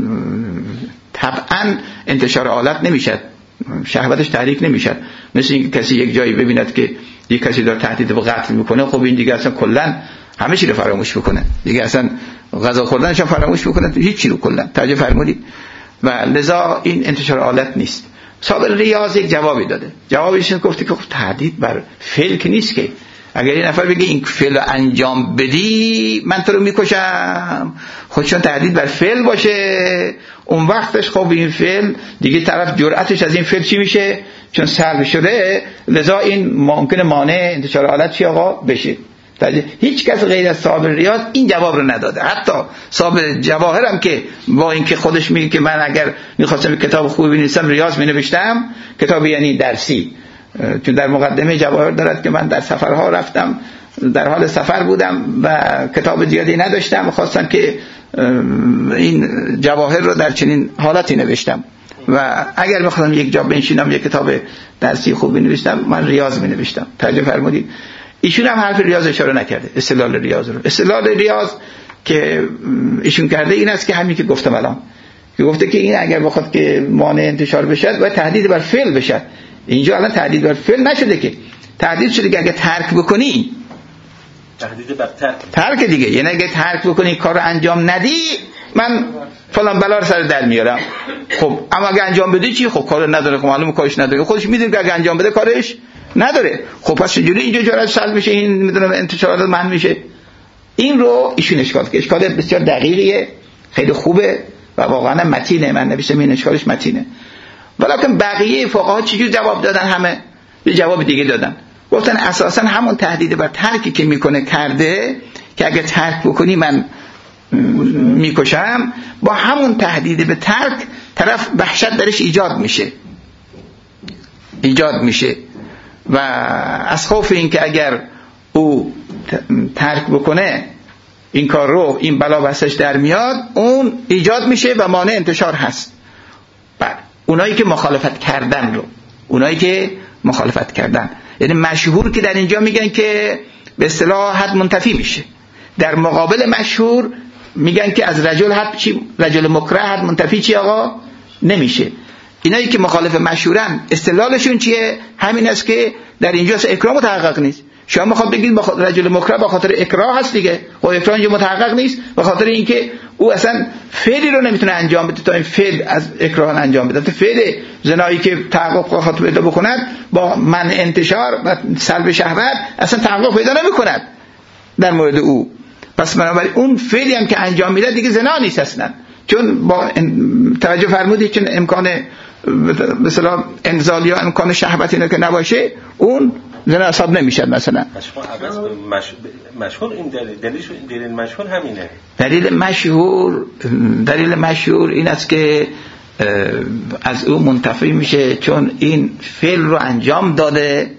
طبعا انتشار آلت نمیشه، شهوتش تحریک نمیشه. مثل اینکه کسی یک جایی ببیند که یک کسی داره تهدید به قتل میکنه، خب این دیگه اصلا کلا همه چی رو فراموش بکنه دیگه، اصلا غذا خوردنش هم فراموش بکنه، هیچ چی رو کلا. توجه فرمودید؟ و لذا این انتشار آلت نیست. صابر ریاض یک جوابی داده، جوابش گفته که خب تهدید بر فعل که نیست که اگر این نفر بگه این فعل انجام بدی من تو رو میکشم، خود چون تهدید بر فعل باشه اون وقتش خب این فعل دیگه طرف جرأتش از این فعل چی میشه؟ چون سلب شده، لذا این ممکنه مانع انتشار آلت چی آقا بشه. هیچ کس غیر از صاحب ریاض این جواب رو نداده. حتی صاحب جواهر هم که با اینکه خودش میگه که من اگر میخواستم کتاب خوبی بنویسم ریاض مینوشتم، کتاب یعنی درسی، چون در مقدمه جواهر دارد که من در سفرها رفتم در حال سفر بودم و کتاب زیادی نداشتم، خواستم که این جواهر رو در چنین حالتی نوشتم و اگر می‌خواستم یک جا بنشینم یک کتاب درسی خوب بنویسم من ریاض می‌نوشتم. توجه فرمودید ایشون هم حرف ریاض اشاره نکرده، استدلال ریاض رو. استدلال ریاض که ایشون کرده این است که همین که گفتم الان، که گفته که این اگر بخواد که مانع انتشار بشه باید تهدید بر فعل بشه. اینجا الان تهدید بر فعل نشده، که تهدید شده که اگه ترک بکنی، تهدید بر ترک ترک دیگه، یعنی اگه ترک بکنی کارو انجام ندی من فلان بلا رو سر در میارم. خب اما اگه انجام بده چی؟ خب کارو نداره، خب معلومه کارش نداره، خودش میدونه که اگه انجام بده کارش نداره. خب پس چجوری اینجا جرأت سلب میشه، این میدونم انتشارات من میشه؟ این رو ایشون اشکال که اشکال بسیار دقیقیه، خیلی خوبه و واقعا متینه. من نوشتم این اشکالش متینه. ولیکن بقیه فقها چجوری جواب دادن؟ همه یه جواب دیگه دادن، گفتن اساسا همون تهدید بر ترکی که میکنه کرده که اگه ترک بکنی من میکشم، با همون تهدید به ترک طرف وحشت درش ایجاد میشه ایجاد میشه و از خوف این که اگر او ترک بکنه این کار رو، این بلا بسش در میاد، اون ایجاد میشه و مانع انتشار هست. بعد اونایی که مخالفت کردن رو اونایی که مخالفت کردن یعنی مشهور که در اینجا میگن که به اصطلاح حد منتفی میشه، در مقابل مشهور میگن که از رجل حد چی؟ رجل مکره حد منتفی چی آقا؟ نمیشه. اینایی که مخالف مشهورن استدلالشون چیه؟ همین است که در اینجا اکراه متحقق نیست. شما میخواد بگید رجل مکره به خاطر اکراه هست دیگه، خب اکراه اینجا متحقق نیست به خاطر اینکه او اصلا فعلی رو نمیتونه انجام بده تا این فعل از اکراه انجام بده. تا فعل زنایی که تحقق خاطر پیدا بکند با من انتشار و سلب شهوت اصلا تحقق پیدا نمیکند در مورد او. پس بنابراین اون فعلی هم که انجام میده دیگه زنا نیست اصلا، چون با توجه فرمودید چون امکان مثلا انزال یا امکان شهوت اینا که نباشه اون زنا حساب نمیشه. مثلا مشهور این دلیل دلیلش دلیل مشهور همینه. دلیل مشهور دلیل مشهور این است که از او منتفی میشه چون این فعل رو انجام داده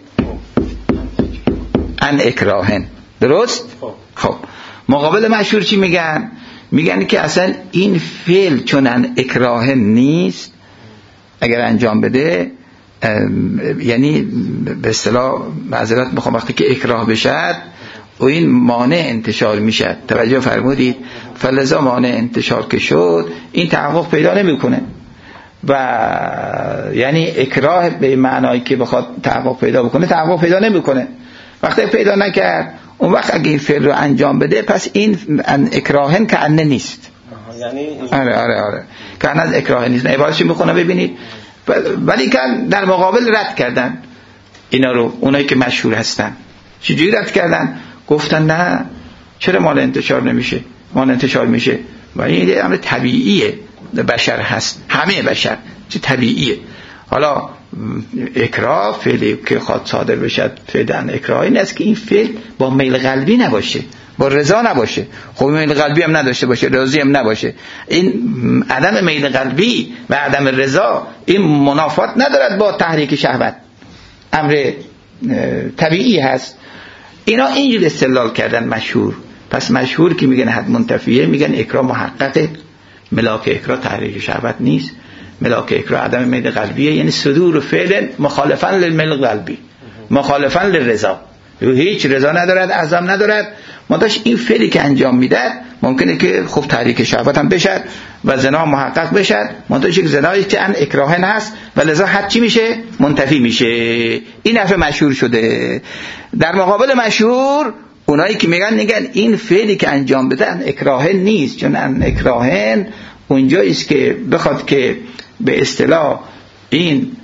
ان اکراهن. درست؟ خب مقابل مشهور چی میگن؟ میگن که اصلا این فعل چون ان اکراهن نیست، اگر انجام بده یعنی به اصطلاح معذرت میخوام وقتی که اکراه بشد و این مانع انتشار میشه. توجه فرمودید؟ فلذا مانع انتشار که شد این تحقق پیدا نمیکنه و یعنی اکراه به معنایی که بخواد تحقق پیدا بکنه تحقق پیدا نمیکنه. وقتی پیدا نکرد اون وقت اگه این فعل رو انجام بده پس این اکراهن که انه نیست. یعنی آره آره آره که انه از اکراه نیست. عبارتش میخونه ببینید. ولی که در مقابل رد کردن اینا رو اونایی که مشهور هستن. چجوری رد کردن؟ گفتن نه چرا مال انتشار نمیشه؟ مال انتشار میشه و این امر طبیعیه بشر هست، همه بشر چه طبیعیه. حالا اکراه فعلی که خواهد صادر بشد فعلا اکراه این است که این فعل با میل قلبی نباشه، با رضا نباشه. خب میل قلبی هم نداشته باشه، راضی هم نباشه. این عدم میل قلبی و عدم رضا این منافات ندارد با تحریک شهوت، امر طبیعی هست. اینا اینجور استدلال کردن مشهور. پس مشهور که میگن حد منتفیه میگن اکراه محققه، ملاک اکراه تحریک شهوت نیست، ملاک اکراه عدم میل قلبیه، یعنی صدور فعل مخالفاً للمیل قلبی مخالفاً للرضا، هیچ رضا ندارد، عزم ندارد. منتش این فعلی که انجام میده ممکنه که خوب تحریک شهوت هم بشه و زنا محقق بشه، منتش یک زنایی که ان اکراهن هست و لذا حد چی میشه؟ منتفی میشه. این حرف مشهور شده. در مقابل مشهور اونایی که میگن میگن این فعلی که انجام بده ان اکراهن نیست، چون ان اکراهن اونجایی است که بخواد که به اصطلاح این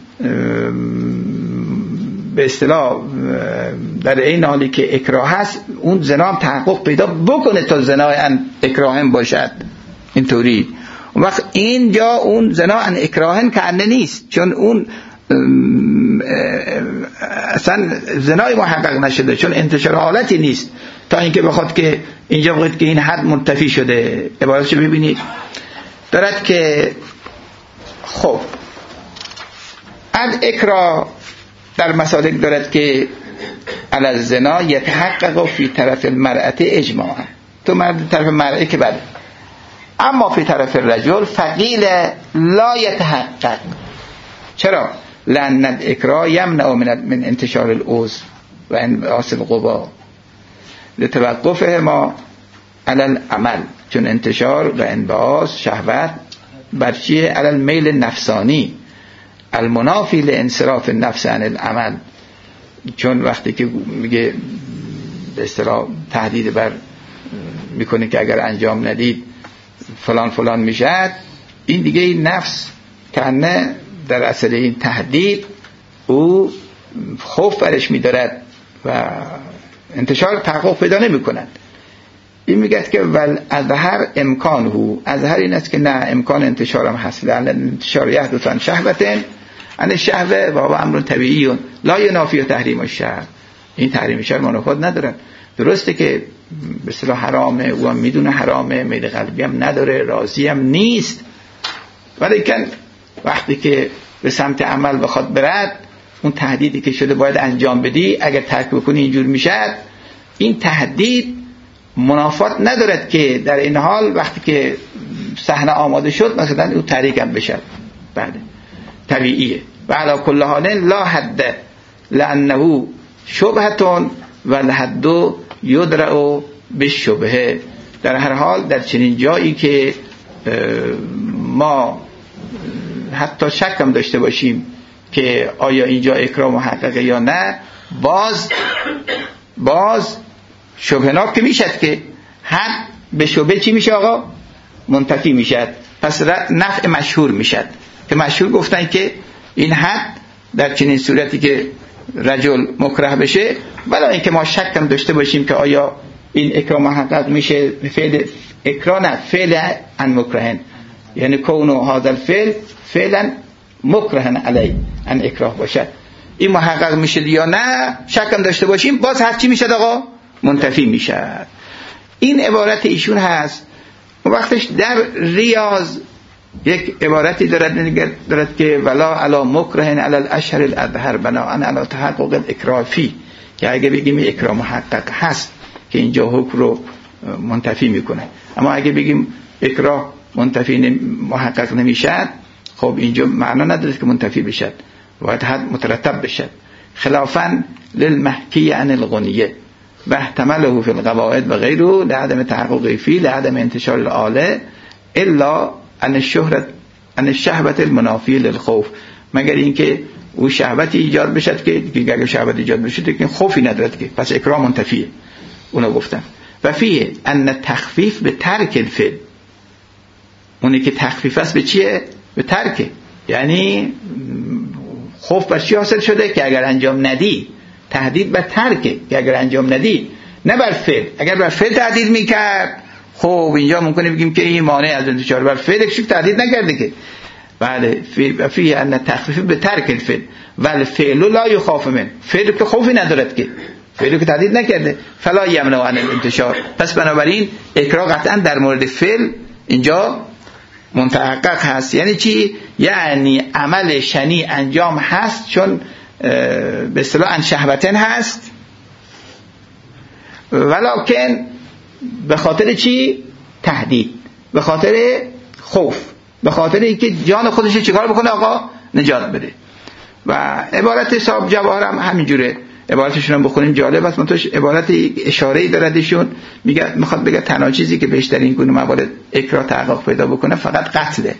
به اصطلاح در این حالی که اکراه هست اون زنا هم تحقق پیدا بکنه تا زنای ان اکراهن باشد. اینطوری اون وقت اینجا اون زنا ان اکراهن کنه نیست، چون اون اصلا زنای محقق نشده، چون انتشار حالتی نیست تا اینکه بخواد که اینجا بخواد که این حد منتفی شده. عبارتشو ببینید دارد که خب ال اکراه در مسالک دارد که علی الزنا یتحقق فی طرف المرأة اجماعا، تو مرد طرف مرأة که بله، اما فی طرف الرجل فقیل لا یتحقق. چرا؟ لأن الاکراه یمنع من من انتشار العضو و انبعاث القوا لتوقفه ما علی العمل، چون انتشار و انبعاث شهوت بر چیه؟ علی المیل نفسانی المنافی لانصراف النفس عن العمل. چون وقتی که میگه به اصطلاح تهدید بر میکنه که اگر انجام ندید فلان فلان میشد، این دیگه این نفس کنه در اصل این تهدید او خوف برش میدارد و انتشار تحقق پیدا نمی کند. این میگه که ول اظهر امکانه، اظهر این است که نه امکان انتشارم هست، لأن انتشار یحدث عن شهوة عن الشهوة و هو امر طبیعی لا ینافی تحریم الشهر. این تحریم شهر منافات ندارن. درسته که به اصطلاح حرامه، او هم میدونه حرامه، میل قلبی هم نداره، راضی هم نیست، ولی که وقتی که به سمت عمل بخواد برد، اون تهدیدی که شده باید انجام بدی، اگر ترک بکنی اینجور میشد. این تهدید منافات ندارد که در این حال وقتی که صحنه آماده شد مثلا او تحریک هم بشد. بله طبیعیه. و علی کل حال لا حد لانه شبهتون و الحد یدرع بالشبهه. در هر حال در چنین جایی که ما حتی شک هم داشته باشیم که آیا اینجا اکراه محققه یا نه، باز باز شبهناک که میشد که حد به شبه چی میشه آقا؟ منتفی میشد. پس نفع مشهور میشد که مشهور گفتن که این حد در چنین صورتی که رجل مکره بشه، ولی اینکه ما شک هم داشته باشیم که آیا این اکراه محقق میشه، فعل اکراه نه فعل عن مکرهن، یعنی کونو هذا الفعل فعلا مکرهن علی ان اکراه باشد، این محقق میشه یا نه شک هم داشته باشیم، باز هر چی میشد آقا؟ منتفی میشد. این عبارت ایشون هست. وقتش در ریاض یک عبارتی دارد دارد که ولا علی مکرهن علی الاشهر الاظهر بناء علی تحقق الاکراه فی، که اگه بگیم اکراه محقق هست که اینجا حکم رو منتفی میکنه، اما اگه بگیم اکراه منتفی محقق نمیشد، خب اینجا معنا نداره که منتفی بشد، باید حد مترتب بشد. خلافا للمحکی عن الغنیه و احتمله فی القواعد و غیره لعدم تحقق فی لعدم انتشار الآله الا ان الشهرت ان الشهوت المنافی للخوف، مگر اینکه او شهوتی ایجاد بشد که دیگه اگر شهوت ایجاد بشه که خوفی ندارد که پس اکراه منتفیه. اونو گفتم. و فیه ان تخفیف به ترک الفعل، اونی که تخفیف است به چیه؟ به ترکه. یعنی خوف بر چی حاصل شده؟ که اگر انجام ندی. تهدید بر ترکه که اگر انجام ندی، نه بر فعل. اگر بر فعل تهدید میکرد، خب اینجا ممکنه بگیم که این مانع از انتشار، بر فعل چی تهدید نکرده که. بله فی فی ان تخفیف به ترک الفعل ولی فعل لا یخاف من، فعل که خوفی ندارد که، فعل که تهدید نکرده، فلا یمنع عن الانتشار. پس بنابراین اکراه قطعا در مورد فعل اینجا متحقق هست. یعنی چی؟ یعنی عمل شنی انجام هست، چون به اصطلاح ان شهوتن هست، ولکن به خاطر چی؟ تهدید، به خاطر خوف، به خاطر اینکه جان خودش چیکار بکنه آقا؟ نجات بده. و عبارت صاحب جواهر هم همینجوره، عبارتشون هم بخونیم جالب است. منتش عبارت اشاره‌ای داردشون، میگه میخواد بگه تنها چیزی که بهش در این گونه موارد اکراه تحقق پیدا بکنه فقط قتله.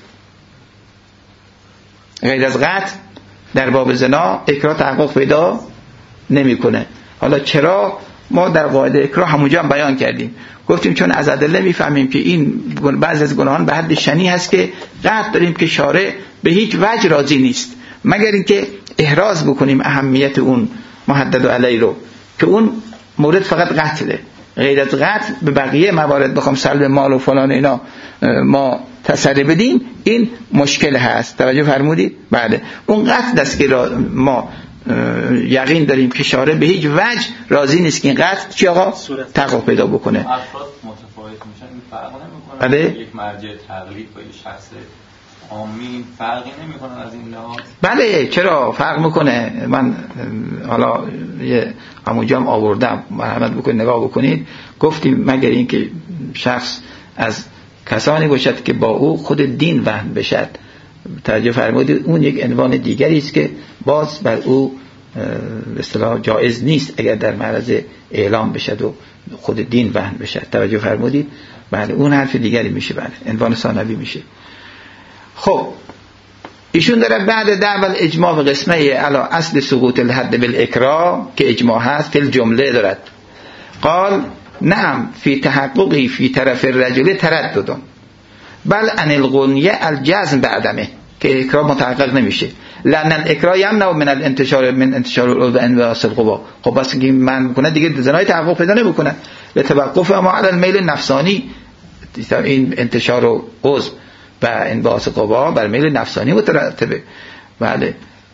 غیر از قتل در باب زنا اکراه تحقق پیدا نمیکنه. حالا چرا؟ ما در قاعده اکراه همونجا هم بیان کردیم، گفتیم چون از ادله میفهمیم که این بعضی از گناهان به حد شنی هست که قطع داریم که شارع به هیچ وجه راضی نیست، مگر اینکه احراز بکنیم اهمیت اون محدد علی رو، که اون مورد فقط قتله. غیر از قتل به بقیه موارد بخوام سلب مال و فلان اینا ما تسری بدیم، این مشکل هست. توجه فرمودید؟ بله اون قتل است که ما یقین داریم که شارع به هیچ وجه راضی نیست که این قتل چی آقا تحقق پیدا بکنه. افراد متفاوت میشن، این فرق نمیکنه. بله؟ یک مرجع تقلید با یک شخص عامی فرقی نمیکنه از این لحاظ؟ بله چرا فرق میکنه. من حالا یه همونجا هم آوردم، مرحمت بکنید نگاه بکنید. گفتیم مگر اینکه شخص از کسانی باشد که با او خود دین وهن بشد، توجه فرمودید، اون یک عنوان دیگری است که باز بر او به اصطلاح جایز نیست اگر در معرض اعلام بشد و خود دین وهن بشد. توجه فرمودید؟ بله اون حرف دیگری میشه، بله عنوان ثانوی میشه. خب ایشون داره بعد دعوی الاجماع و قسمه علی اصل سقوط الحد بالاکراه که اجماع هست فی الجمله دارد. قال نعم فی تحققی فی طرف الرجل تردد بل ان الغنیه الجزم بعدمه که اکراه متحقق نمیشه، لان الاکراه یمنع من الانتشار من انتشار العضو انواس القوا. خب بس که من میکنه دیگه زنای تحقق پیدا نمیکنه، به توقف ما علی المیل نفسانی، این انتشار و عضو و انبعاث قوا بر میل نفسانی مترتبه. بله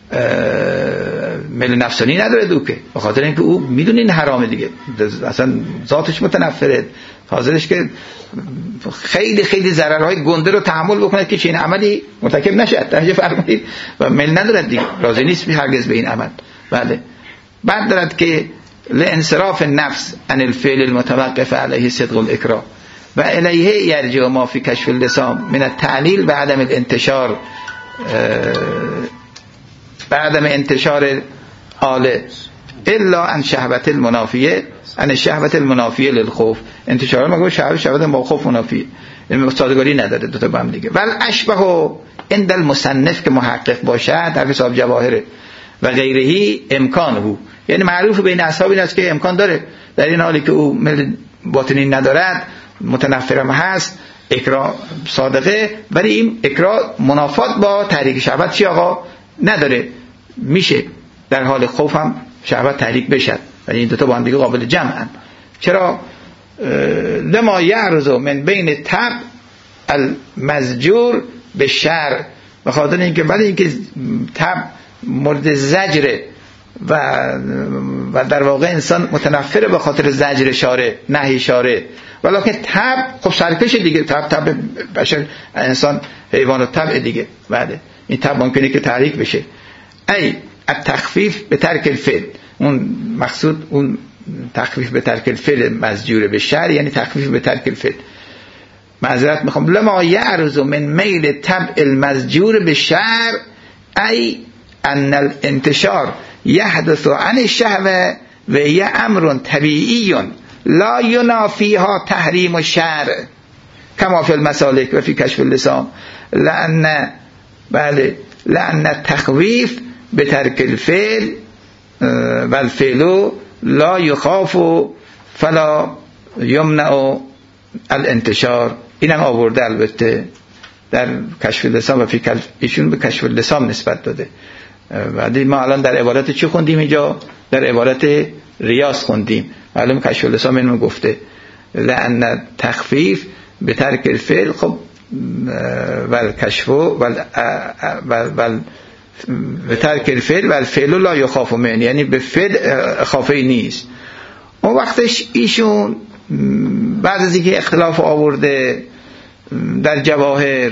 میل نفسانی نداره دوکه، به خاطر اینکه او میدونه این حرامه دیگه، اصلا ذاتش متنفره، حاضرش که خیلی خیلی ضررهای گنده رو تحمل بکنه که چنین عملی مرتکب نشه. توجه فرمایید. و میل نداره دیگه، راضی نیست هرگز به این عمل. بله بعد دارد که لانصراف النفس عن الفعل المتوقف علیه صدق الاکراه و الیه یرجع ما فی کشف اللسان من التعلیل و عدم الانتشار و عدم انتشار آله الا عن شهوت المنافیه عن شهوت المنافیه للخوف. انتشار مگه شهوت شهوت با خوف منافیه، این سازگاری نداره دو تا با هم دیگه. ول اشبه عند المصنف که محقق باشد در حساب جواهر و غیرهی امکان بود، یعنی معروف بین اصحاب این است که امکان داره در این حالی که او میل باطنی ندارد، متنفرم هست، اکراه صادقه، ولی این اکراه منافات با تحریک شهوت چی آقا نداره، میشه در حال خوف هم شهوت تحریک بشد، ولی این دوتا با هم دیگه قابل جمعن. چرا؟ لما یعرض من بین تب المزجور به شر، به خاطر اینکه ولی اینکه تب مورد زجره و و در واقع انسان متنفره به خاطر زجر شاره نهی شاره، ولکن تب خب سرکش دیگه، تب تب بشر انسان حیوان و تب دیگه. بله این تب ممکنه که تحریک بشه. ای التخفیف به ترک الفعل، اون مقصود اون تخفیف به ترک الفعل مزجور به شر یعنی تخفیف به ترک الفعل. معذرت میخوام. لما یعرض من میل تبع المزجور به شر ای ان الانتشار یحدث عن الشهوه و هي امر طبیعی لا ينافيها تحریم الشرع كما في المسالك و فی کشف اللسان، لان بله لان التخویف به ترک الفعل و الفعل لا يخاف فلا يمنع الانتشار. اینم آورده البته در کشف اللسان و فی کشف، ایشون به کشف اللسان نسبت داده. بعدی ما الان در عبارت چی خوندیم اینجا؟ در عبارت ریاض خوندیم. معلوم کشف اللسان اینو گفته لأن تخفیف به ترک الفعل، خب ول کشف ول ول به ترک الفعل و الفعل لا یخاف من، یعنی به فعل خافی نیست. اون وقتش ایشون بعد از اینکه اختلاف آورده در جواهر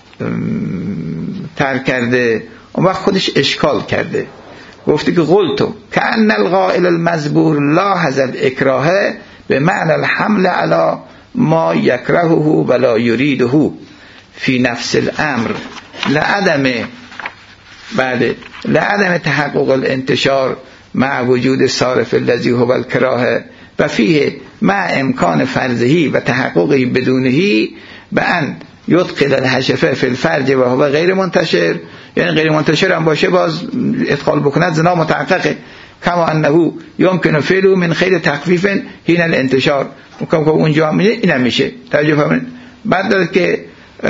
ترک کرده، اون وقت خودش اشکال کرده، گفته که قلتو کأن القائل المزبور لاحظ الاکراه به معنی الحمل علی ما یکرهه ولا یریده فی نفس الامر لعدم بعد لعدم تحقق الانتشار مع وجود صارف الذی هو الکراهه و فیه مع امکان فرضهی و تحققی بدونهی به ان یدخل الحشفه فی الفرج و هو غیر منتشر، یعنی غیر منتشر هم باشه باز ادخال بکند زنا متحققه. کما انه یمکن فعله من خیر تخفیف حین الانتشار، ممکن که اونجا هم اینم میشه. توجه فرمایید. بعد داره که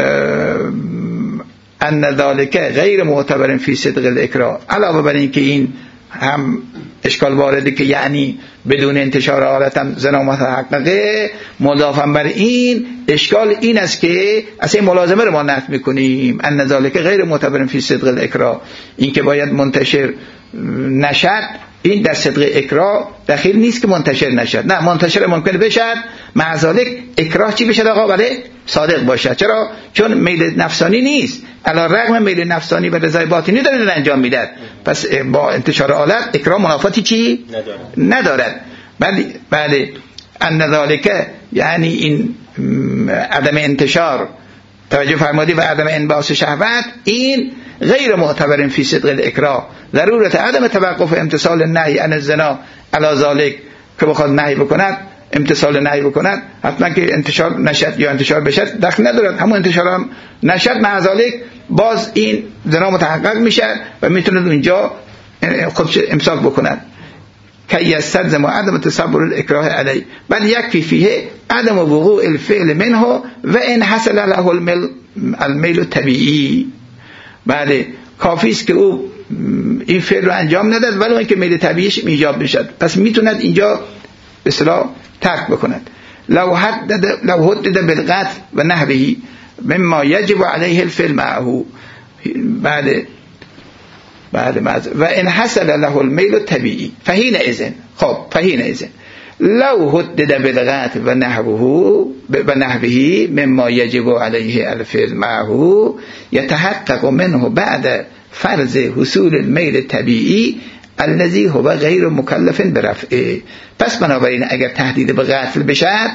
ان ذلک غیر معتبر فی صدق الاکراه، علاوه بر این که این هم اشکال وارده که یعنی بدون انتشار حالت هم زنا متحققه، مضافاً بر این اشکال این است که اصلا ملازمه رو ما نفی میکنیم. ان ذلک غیر معتبر فی صدق الاکراه، این که باید منتشر نشد این در صدق اکراه دخیل نیست که منتشر نشد، نه منتشر ممکنه بشد، مع ذلک اکراه چی بشد آقا؟ بله صادق باشد. چرا؟ چون میل نفسانی نیست، علی رغم میل نفسانی و رضای باطنی داره انجام میداد. پس با انتشار آلت اکراه منافاتی چی ندارد, ندارد. بعد بعد ان ذالک یعنی این عدم انتشار توجه فرمودی و عدم انباس شهوت این غیر معتبر فی صدق الاکراه، ضرورت عدم توقف امتثال النهی عن الزنا علی ذالک که بخواد نهی بکند امتثال نهی بکند حتما که انتشار نشد یا انتشار بشد دخل ندارد، همون انتشار هم نشد مع ذالک باز این زنا متحقق میشه و میتونه اونجا خودش امساک بکند که یستلزم عدم تصبر الاکراه علی بل یکفی فیه عدم وقوع الفعل منه و ان حصل له المیل المیل طبیعی. بله کافی است که او این فعل رو انجام نداد ولی اینکه میل طبیعیش ایجاب بشد پس میتوند اینجا به اصطلاح ترک بکند. لو حدد لو حدد بالقتل و نحوه مما یجب علیه الفعل معه بعد بعد و ان حصل له المیل الطبیعی فحین اذن خب فحین اذن لو حدد بالقتل و نحوه و نحوه مما یجب علیه الفعل معه یتحقق منه بعد فرض حصول المیل الطبیعی الذي هو غیر مکلف برفعه. پس بنابراین اگر تهدید به قتل بشد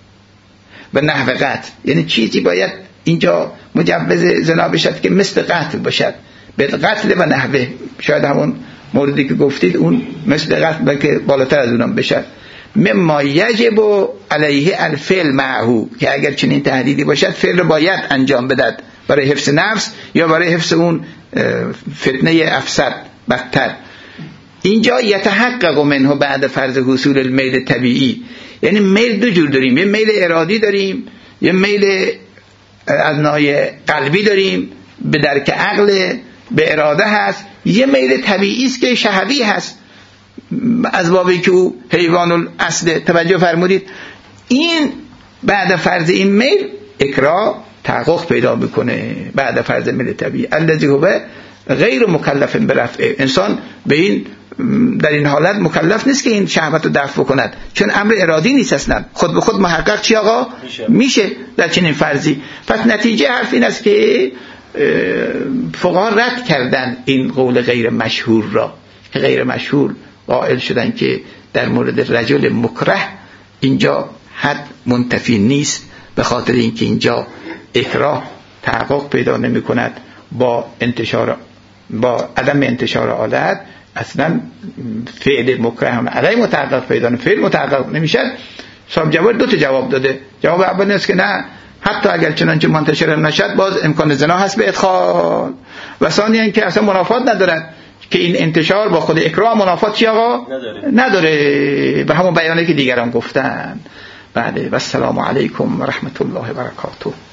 و نحو قتل یعنی چیزی باید اینجا مجوز زنا بشد که مثل قتل باشد به قتل و نحوه، شاید همون موردی که گفتید اون مثل قتل بلکه بالاتر از اونم بشد مما یجب علیه الفعل معه که اگر چنین تهدیدی باشد فعل باید انجام بدهد برای حفظ نفس یا برای حفظ اون فتنه افسد بدتر. اینجا یتحقق منه بعد فرض حصول المیل طبیعی یعنی میل دو جور داریم، یه میل ارادی داریم یه میل از نوع قلبی داریم به درک عقل به اراده هست، یه میل طبیعی است که شهوی هست از بابی که او حیوان الاصل. توجه فرمودید این بعد فرض این میل اکراه تحقق پیدا میکنه بعد فرض میل طبیعی الذی هو غیر مکلف برفعه. انسان به این در این حالت مکلف نیست که این شهوت رو دفع کند چون امر ارادی نیست اصلا خود به خود محقق چی آقا میشه, میشه در چنین فرضی. پس نتیجه حرف این است که فقها رد کردن این قول غیر مشهور را که غیر مشهور قائل شدن که در مورد رجل مکره اینجا حد منتفی نیست به خاطر اینکه اینجا اکراه تحقق پیدا نمی کند با انتشار با عدم انتشار آلت اصلا فعل مکره هم علی متحقق پیدا نمی فعل متحقق نمیشه. صاحب جواب دو تا جواب داده. جواب اول است که نه حتی اگر چنانچه منتشر نشد باز امکان زنا هست به ادخال و ثانیاً که اصلا منافات ندارد که این انتشار با خود اکراه منافات چی آقا نداره, نداره. به همون بیانه که دیگران گفتن. بله و السلام علیکم و رحمت الله و برکاته.